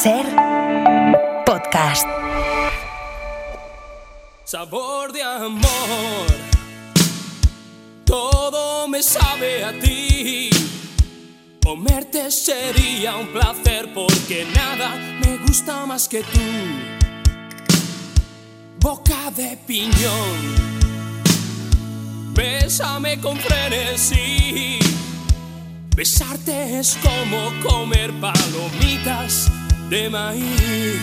Ser podcast. Sabor de amor, todo me sabe a ti. Comerte sería un placer porque nada me gusta más que tú. Boca de piñón, bésame con frenesí. Besarte es como comer palomitas de maíz.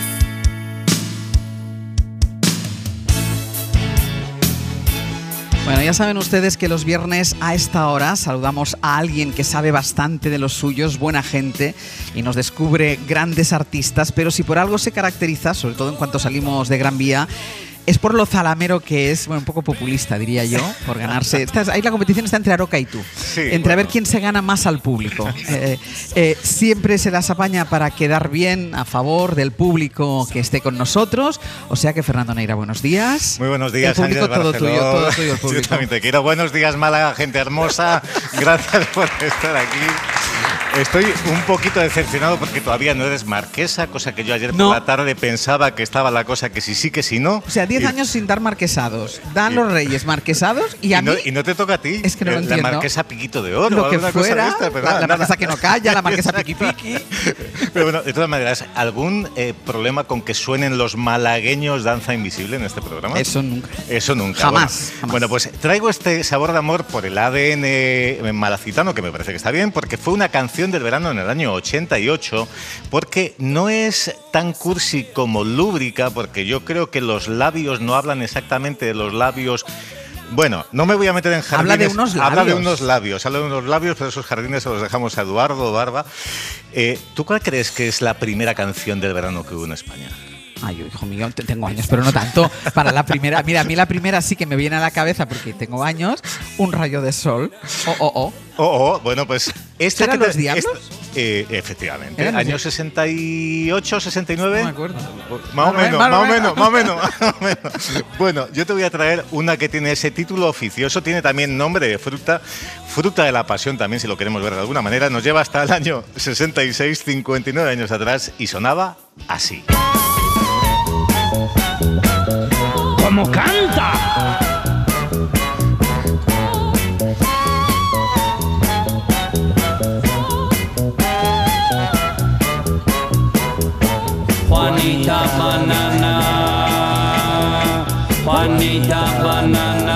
Bueno, ya saben ustedes que los viernes a esta hora saludamos a alguien que sabe bastante de los suyos, buena gente, y nos descubre grandes artistas, pero si por algo se caracteriza, sobre todo en cuanto salimos de Gran Vía, es por lo zalamero que es, bueno, un poco populista, diría yo, por ganarse. Ahí la competición está entre Aroca y tú, sí, entre a ver quién se gana más al público. Siempre se las apaña para quedar bien a favor del público que esté con nosotros. O sea que, Fernando Neira, buenos días. Muy buenos días, el público, Ángel Barceló. todo tuyo el público. Yo también te quiero. Buenos días, Málaga, gente hermosa. Gracias por estar aquí. Estoy un poquito decepcionado porque todavía no eres marquesa, cosa que yo ayer por la tarde pensaba que estaba la cosa que sí, que sí, no. O sea, 10 años sin dar marquesados. Dan los reyes marquesados y a mí... Y no te toca a ti. Es que no lo entiendo. La marquesa Piquito de Oro. Lo que fuera, cosa de esta, la marquesa que no calla, la marquesa piqui piqui. Pero bueno, de todas maneras, ¿algún problema con que suenen los malagueños Danza Invisible en este programa? Eso nunca. Eso nunca. Jamás. Bueno, pues traigo este sabor de amor por el ADN malacitano, que me parece que está bien, porque fue una canción del verano en el año 88, porque no es tan cursi como lúbrica, porque yo creo que los labios no hablan exactamente de los labios. Bueno, no me voy a meter en jardines. Habla de unos labios, pero esos jardines se los dejamos a Eduardo Barba. ¿Tú cuál crees que es la primera canción del verano que hubo en España? Ay, hijo mío, tengo años, pero no tanto. Para la primera, mira, a mí la primera sí que me viene a la cabeza porque tengo años. Un rayo de sol. Bueno, pues este ¿Eran los Diablos? Efectivamente. Años 68, 69. No me acuerdo. Más o menos. Bueno, yo te voy a traer una que tiene ese título oficioso, tiene también nombre de fruta de la pasión también, si lo queremos ver de alguna manera. Nos lleva hasta el año 66, 59 años atrás, y sonaba así. ¡Cómo canta! Juanita Banana, Juanita Banana,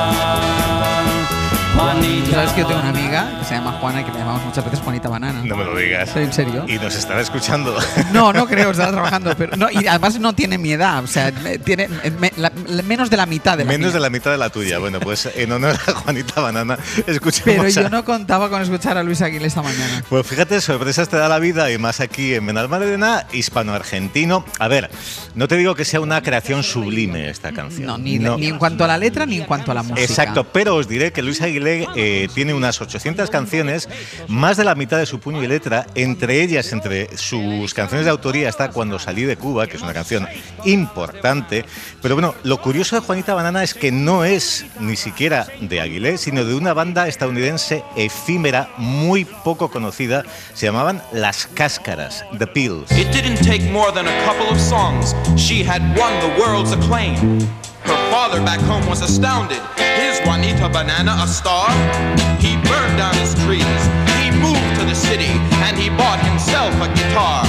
Juanita. ¿Sabes que yo tengo una amiga que se llama Juana y que le llamamos muchas veces Juanita Banana? No me lo digas. ¿En serio? ¿Y nos estará escuchando? No creo, estará trabajando. Pero no, y además no tiene mi edad, o sea, tiene menos de la mitad de la Menos mía. de la mitad de la tuya. Bueno, pues en honor a Juanita Banana, escuchemos. Pero yo no contaba con escuchar a Luis Aguilé esta mañana. Pues fíjate, sorpresas te da la vida, y más aquí en Benalmádena, hispano-argentino. A ver, no te digo que sea una creación sublime esta canción. No, ni en cuanto a la letra ni en cuanto a la música. Exacto, pero os diré que Luis Aguilé tiene unas 800 canciones, más de la mitad de su puño y letra. Entre ellas, entre sus canciones de autoría, está Cuando salí de Cuba, que es una canción importante. Pero bueno, lo curioso de Juanita Banana es que no es ni siquiera de Aguilé, sino de una banda estadounidense efímera, muy poco conocida. Se llamaban Las Cáscaras, The Pills. It didn't take more than a couple of songs. She had won the world's acclaim. Her father back home was astounded. Is Juanita Banana a star? He burned down his trees. He moved to the city and he bought himself a guitar.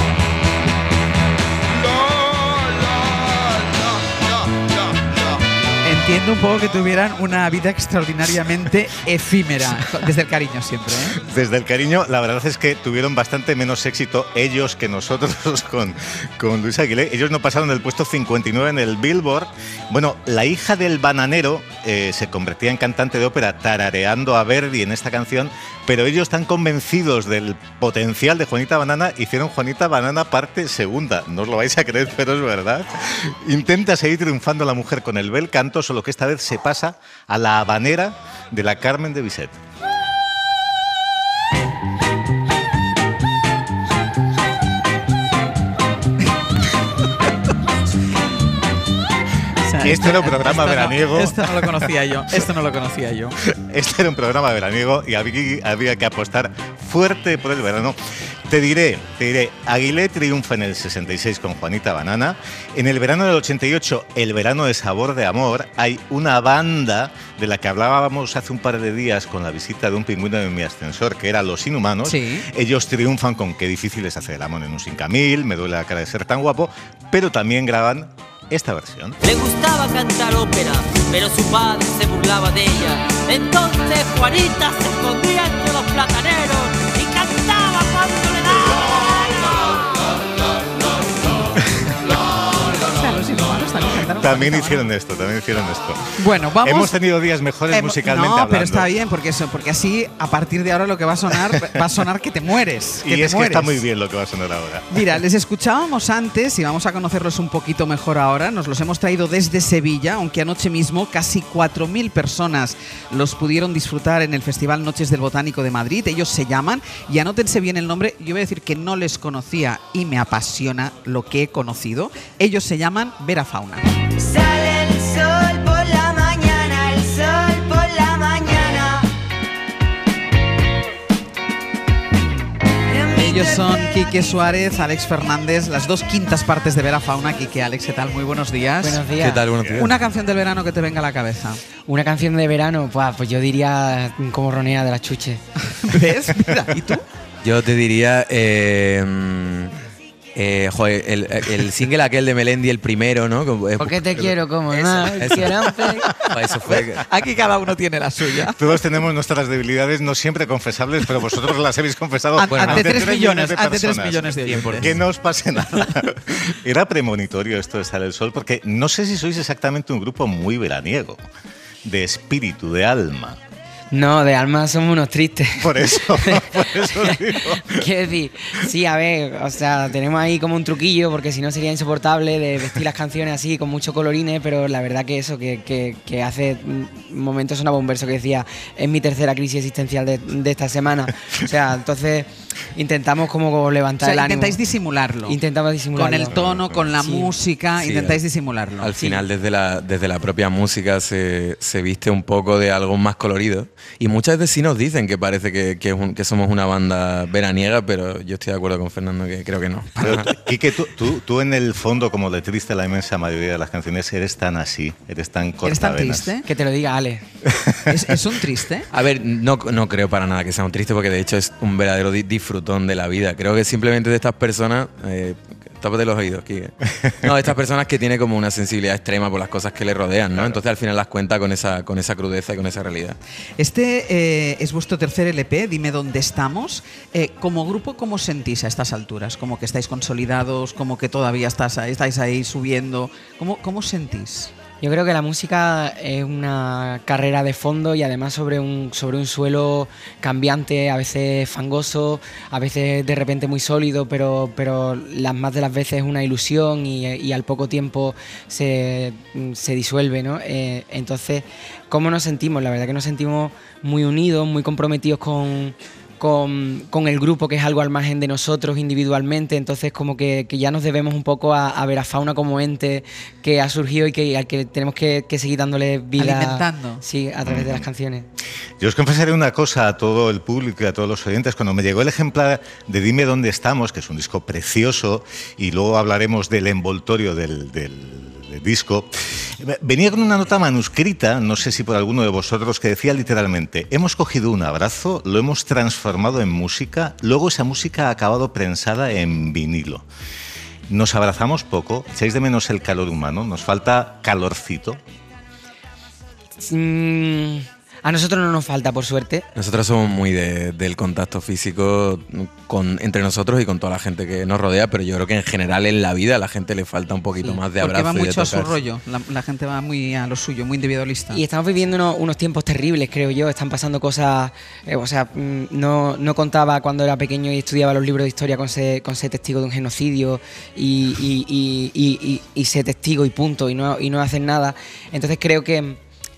Entiendo un poco que tuvieran una vida extraordinariamente efímera, desde el cariño siempre, ¿eh? Desde el cariño, la verdad es que tuvieron bastante menos éxito ellos que nosotros con Luis Aguilé. Ellos no pasaron del puesto 59 en el Billboard. Bueno, la hija del bananero se convertía en cantante de ópera tarareando a Verdi en esta canción, pero ellos, tan convencidos del potencial de Juanita Banana, hicieron Juanita Banana parte segunda. No os lo vais a creer, pero es verdad. Intenta seguir triunfando la mujer con el bel canto, solo que esta vez se pasa a la habanera de la Carmen de Bizet. Este era un programa veraniego. Esto no lo conocía yo. Este era un programa veraniego y había que apostar fuerte por el verano. Te diré, Aguilé triunfa en el 66 con Juanita Banana. En el verano del 88, el verano de Sabor de Amor, hay una banda de la que hablábamos hace un par de días con la visita de un pingüino en mi ascensor, que era Los Inhumanos. Sí. Ellos triunfan con Qué difícil es hacer el amor en un 5000, Me duele la cara de ser tan guapo, pero también graban esta versión. Le gustaba cantar ópera, pero su padre se burlaba de ella. Entonces Juanita se escondía entre los plataneros y cantaba cuando le daba. También hicieron esto. Bueno, vamos. Hemos tenido días mejores musicalmente hablando. Pero está bien, porque así a partir de ahora lo que va a sonar que te mueres. Que está muy bien lo que va a sonar ahora. Mira, les escuchábamos antes y vamos a conocerlos un poquito mejor ahora. Nos los hemos traído desde Sevilla, aunque anoche mismo casi 4.000 personas los pudieron disfrutar en el Festival Noches del Botánico de Madrid. Ellos se llaman, y anótense bien el nombre, yo voy a decir que no les conocía y me apasiona lo que he conocido. Ellos se llaman Vera Fauna. Sale el sol por la mañana, el sol por la mañana. Ellos son Quique Suárez, Alex Fernández, las 2/5 partes de Vera Fauna. Quique, Alex, ¿qué tal? Muy buenos días. Buenos días. ¿Qué tal? Buenos días. Una canción del verano que te venga a la cabeza. Una canción de verano, pues yo diría Como Ronea de las Chuches. ¿Ves? Mira, ¿y tú? Yo te diría el single aquel de Melendi, el primero, ¿no? Porque te quiero como no, eso fue. Aquí cada uno tiene la suya. Todos tenemos nuestras debilidades, no siempre confesables, pero vosotros las habéis confesado ante 3 millones de personas. Ante 3 millones de oyentes. Que no os pase nada. Era premonitorio esto de Sale el Sol, porque no sé si sois exactamente un grupo muy veraniego, de espíritu, de alma. No, de alma somos unos tristes. Por eso digo. Quiero decir, sí, a ver, o sea, tenemos ahí como un truquillo, porque si no sería insoportable de vestir las canciones así con mucho colorines, pero la verdad que eso, que hace momentos sonaba un verso que decía: es mi tercera crisis existencial de esta semana. O sea, entonces intentamos como levantar el ánimo. Intentáis disimularlo. Intentamos disimularlo. Con el tono, con la música, sí, intentáis disimularlo. Al final, desde la propia música se viste un poco de algo más colorido. Y muchas veces sí nos dicen que parece que somos una banda veraniega, pero yo estoy de acuerdo con Fernando, que creo que no. Pero, Quique, tú en el fondo, como letrista de la inmensa mayoría de las canciones, eres tan así, eres tan cortavenas. ¿Eres tan triste? Que te lo diga Ale. ¿Es un triste? A ver, no creo para nada que sea un triste, porque de hecho es un verdadero disfrutón de la vida. Creo que simplemente de estas personas... tápate los oídos, Quique. No, estas personas que tienen como una sensibilidad extrema por las cosas que le rodean, ¿no? Claro. Entonces al final las cuenta con esa crudeza y con esa realidad. Este es vuestro tercer LP, Dime dónde estamos. Como grupo, ¿cómo sentís a estas alturas? ¿Como que estáis consolidados? ¿Como que todavía estáis ahí subiendo? ¿Cómo sentís? Yo creo que la música es una carrera de fondo y además sobre un suelo cambiante, a veces fangoso, a veces de repente muy sólido, pero las más de las veces es una ilusión y al poco tiempo se disuelve, ¿no? Entonces, ¿cómo nos sentimos? La verdad que nos sentimos muy unidos, muy comprometidos con el grupo, que es algo al margen de nosotros individualmente. Entonces como que ya nos debemos un poco a Vera Fauna como ente que ha surgido y al que tenemos que seguir dándole vida, alimentando. Sí, a través de las canciones. Yo os confesaré una cosa a todo el público y a todos los oyentes. Cuando me llegó el ejemplar de Dime dónde estamos, que es un disco precioso, y luego hablaremos del envoltorio del disco, venía con una nota manuscrita, no sé si por alguno de vosotros, que decía literalmente: hemos cogido un abrazo, lo hemos transformado en música, luego esa música ha acabado prensada en vinilo. Nos abrazamos poco, echáis de menos el calor humano, nos falta calorcito. A nosotros no nos falta, por suerte. Nosotros somos muy del contacto físico entre nosotros y con toda la gente que nos rodea, pero yo creo que en general en la vida a la gente le falta un poquito más de abrazo. Porque va mucho a su rollo, la gente va muy a lo suyo, muy individualista. Y estamos viviendo unos tiempos terribles, creo yo. Están pasando cosas... no contaba cuando era pequeño y estudiaba los libros de historia con ser testigo de un genocidio y ser testigo y punto, y no hacen nada. Entonces creo que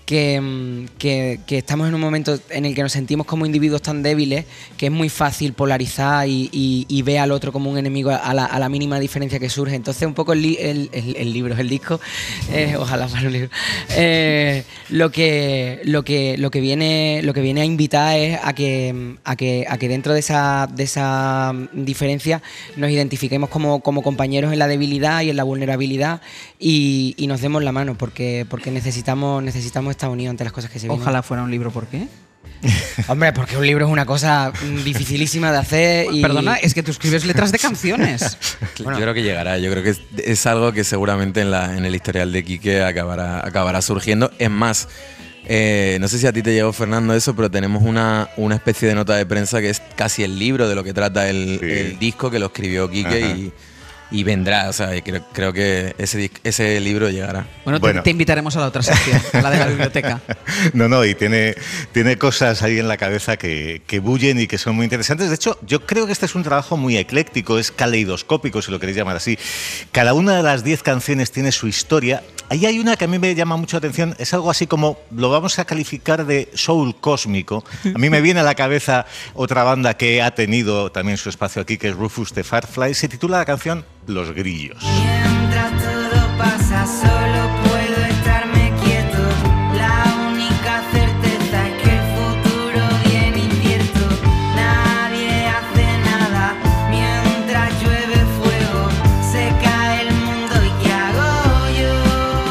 que estamos en un momento en el que nos sentimos como individuos tan débiles que es muy fácil polarizar y ver al otro como un enemigo a la mínima diferencia que surge. Entonces un poco el disco, ojalá fuera un libro, lo que viene a invitar es a que dentro de esa diferencia nos identifiquemos como compañeros en la debilidad y en la vulnerabilidad y nos demos la mano porque necesitamos esta unión ante las cosas que se vienen. Ojalá fuera un libro, ¿por qué? Hombre, porque un libro es una cosa dificilísima de hacer y... Perdona, es que tú escribes letras de canciones. Bueno, yo creo que llegará, yo creo que es algo que seguramente en el historial de Quique acabará surgiendo. Es más, no sé si a ti te llegó, Fernando, eso, pero tenemos una especie de nota de prensa que es casi el libro de lo que trata el disco, que lo escribió Quique y vendrá, o sea, creo que ese libro llegará. Bueno, te invitaremos a la otra sección, a la de la biblioteca. No, y tiene cosas ahí en la cabeza que bullen y que son muy interesantes. De hecho, yo creo que este es un trabajo muy ecléctico, es caleidoscópico, si lo queréis llamar así. Cada una de las 10 canciones tiene su historia. Ahí hay una que a mí me llama mucho la atención, es algo así como, lo vamos a calificar de soul cósmico. A mí me viene a la cabeza otra banda que ha tenido también su espacio aquí, que es Rufus the Firefly. Se titula la canción Los Grillos. Mientras todo pasa, solo puedo estarme quieto. La única certeza es que el futuro viene incierto. Nadie hace nada mientras llueve fuego. Se cae el mundo y ¿qué hago yo?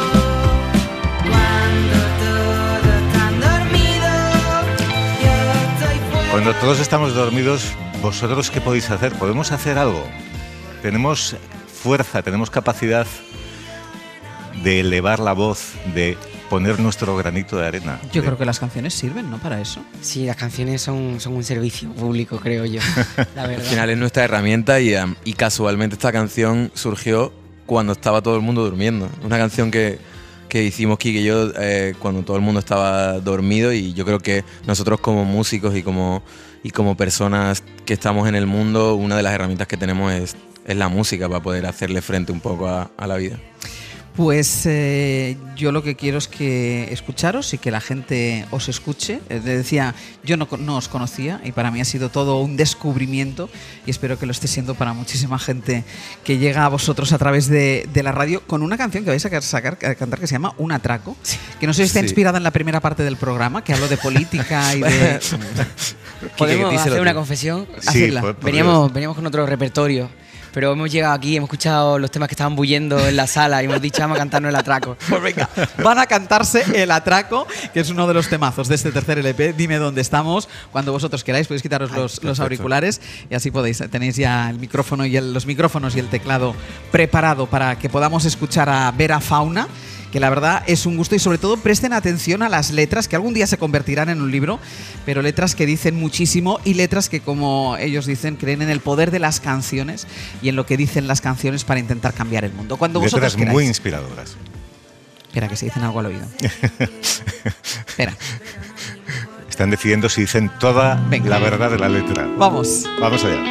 Cuando todos están dormidos, yo estoy fuera. Cuando todos estamos dormidos, ¿vosotros qué podéis hacer? ¿Podemos hacer algo? Tenemos fuerza, tenemos capacidad de elevar la voz, de poner nuestro granito de arena. Yo creo que las canciones sirven, ¿no? Para eso. Sí, las canciones son un servicio público, creo yo, la verdad. Al final es nuestra herramienta y casualmente esta canción surgió cuando estaba todo el mundo durmiendo. Una canción que hicimos Quique y yo cuando todo el mundo estaba dormido, y yo creo que nosotros como músicos y como personas que estamos en el mundo, una de las herramientas que tenemos es la música para poder hacerle frente un poco a la vida. Pues yo lo que quiero es que escucharos y que la gente os escuche. Decía, yo no os conocía y para mí ha sido todo un descubrimiento y espero que lo esté siendo para muchísima gente que llega a vosotros a través de la radio con una canción que vais a cantar que se llama Un Atraco, que no sé si está inspirada en la primera parte del programa, que hablo de política y de... ¿Podemos hacer una confesión? Sí, hacerla. Veníamos con otro repertorio, pero hemos llegado aquí, hemos escuchado los temas que estaban bulliendo en la sala y hemos dicho, vamos a cantarnos El Atraco. Pues venga, van a cantarse El Atraco, que es uno de los temazos de este tercer LP. Dime dónde estamos. Cuando vosotros queráis podéis quitaros los auriculares y así tenéis ya el micrófono y los micrófonos y el teclado preparado para que podamos escuchar a Vera Fauna, que la verdad es un gusto, y sobre todo presten atención a las letras que algún día se convertirán en un libro, pero letras que dicen muchísimo y letras que, como ellos dicen, creen en el poder de las canciones y en lo que dicen las canciones para intentar cambiar el mundo. Cuando vosotros letras queráis. Muy inspiradoras. Espera, que se dicen algo al oído. Espera. Están decidiendo si dicen toda la verdad de la letra. Vamos allá.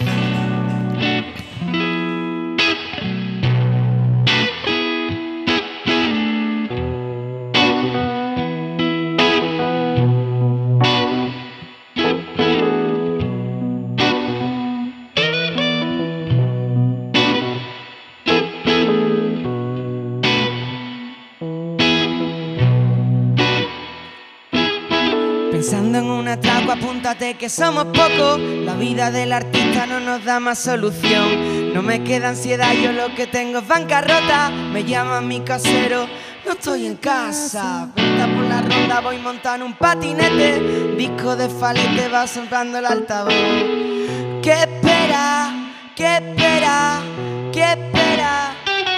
Pensando en un atraco, apúntate que somos pocos. La vida del artista no nos da más solución. No me queda ansiedad, yo lo que tengo es bancarrota. Me llaman mi casero, no estoy en casa. Vuelta por la ronda, voy montando un patinete. Disco de falete, va soplando el altavoz. ¿Qué espera? ¿Qué espera? ¿Qué espera?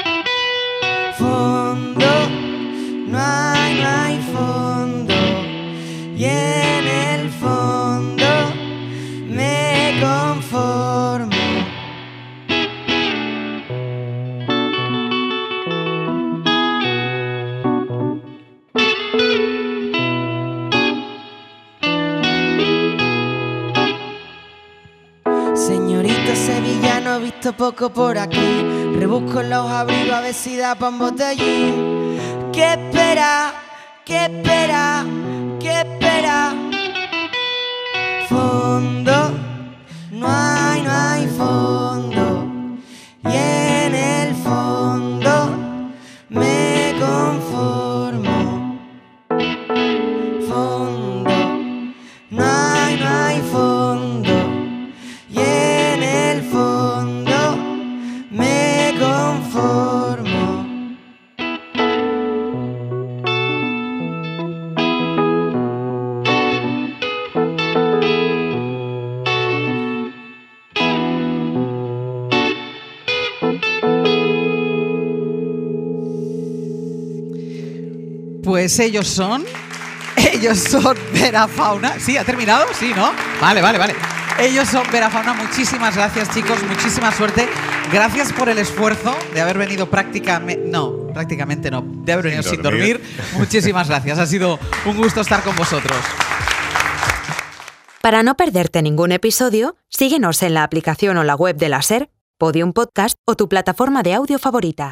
Fondo, no hay fondo. Y en el fondo me conformo. Señorito sevillano, he visto poco por aquí. Rebusco en los abrigos a ver si da pa' un botellín. ¿Qué espera? ¿Qué espera? ¿Qué espera? Fondo, no hay fondo. Y en el fondo me conformo. Fondo, no hay fondo. Y en el fondo me conformo. Pues ellos son Vera Fauna. ¿Sí? ¿Ha terminado? Sí, ¿no? Vale. Ellos son Vera Fauna. Muchísimas gracias, chicos. Muchísima suerte. Gracias por el esfuerzo de haber venido prácticamente no, de haber venido sin dormir. Muchísimas gracias. Ha sido un gusto estar con vosotros. Para no perderte ningún episodio, síguenos en la aplicación o la web de la SER, Podium Podcast o tu plataforma de audio favorita.